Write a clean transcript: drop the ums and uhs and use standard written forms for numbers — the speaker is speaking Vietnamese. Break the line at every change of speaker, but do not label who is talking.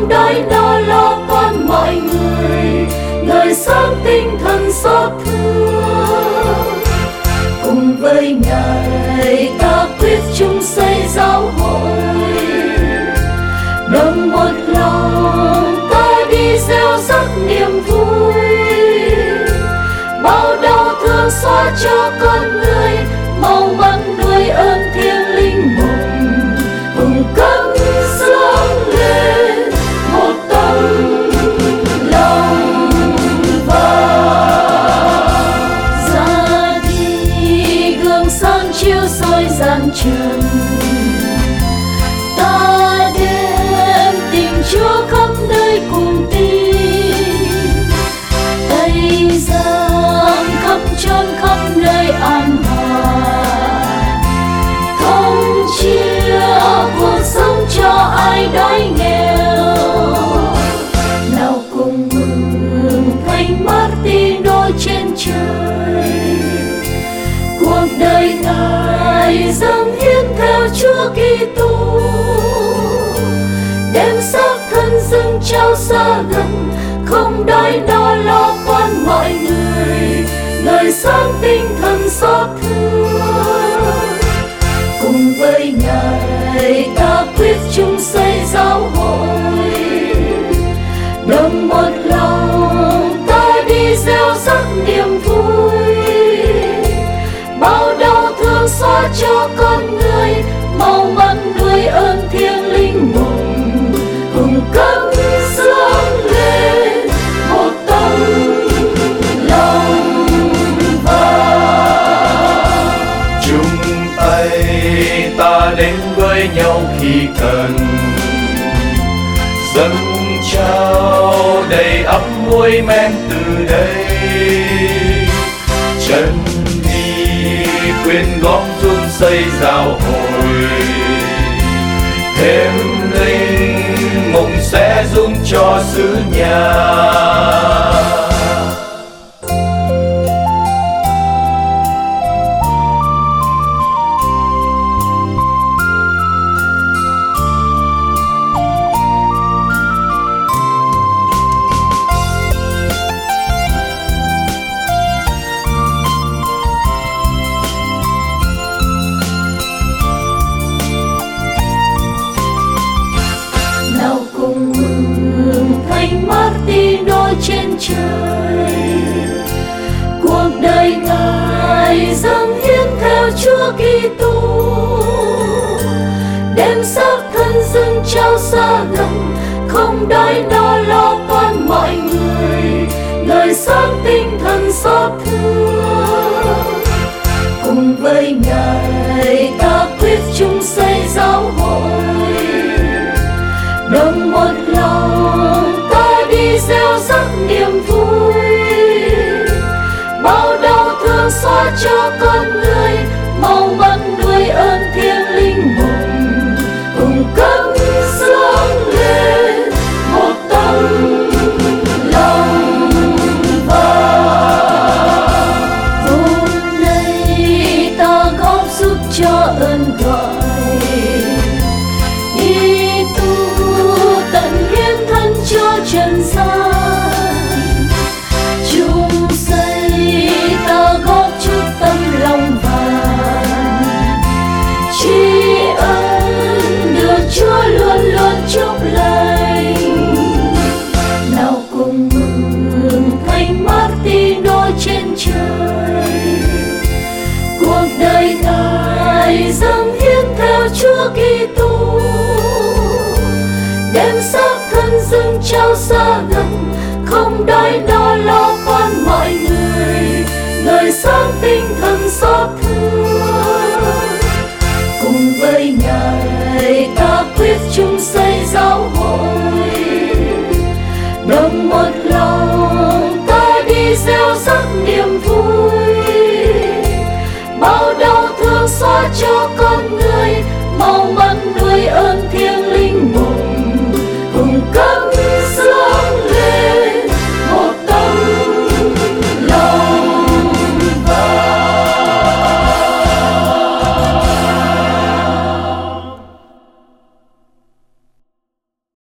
không đói no lo con mọi người, ngời sáng tinh thần xót thương. Cùng với Ngài ta quyết chung xây giáo hội, đồng một lòng ta đi gieo rắc niềm vui. Bao đau thương xóa cho con người, màu mắn nuôi ơn thiêng linh mộng, cùng cất dương lên một tấm lòng vàng. Ra đi gương sáng chiếu soi gian trần, ta đem tình Chúa khắp nơi cùng tin. Tây Giang khắp chốn khắp nơi an hòa, không chia cuộc sống cho ai đói nghèo. Nào cùng mừng Thánh Martino trên trời, cuộc đời Ngài dâng hiến theo Chúa Kitô, đem xác thân dâng trao xa gần, không đói no lo quan mọi người, ngời sáng tinh thần xót thương. Cùng với Ngài ta quyết chung xây giáo hội, đồng một lòng ta đi gieo rắc niềm vui. Bao đau thương xóa cho con người, màu mắn nuôi ơn thiêng linh mộng, cùng cất dương lên một tấm lòng vàng.
Chung tay ta đến với nhau khi cần, dâng trao đầy ắp muối men từ đây. Chân đi quyên góp chung xây giáo hội, thêm linh mộng sẽ dung cho xứ nhà.
Martino trên trời, cuộc đời Ngài dâng hiến theo Chúa Kitô, đem xác thân dâng trao xa gần, không đói no lo quan mọi người, ngời sáng tinh thần xót thương. Cùng với Ngài ta quyết chung xây giáo hội, đồng một lòng ta đi gieo rắc niềm vui. Bao đau thương xóa cho con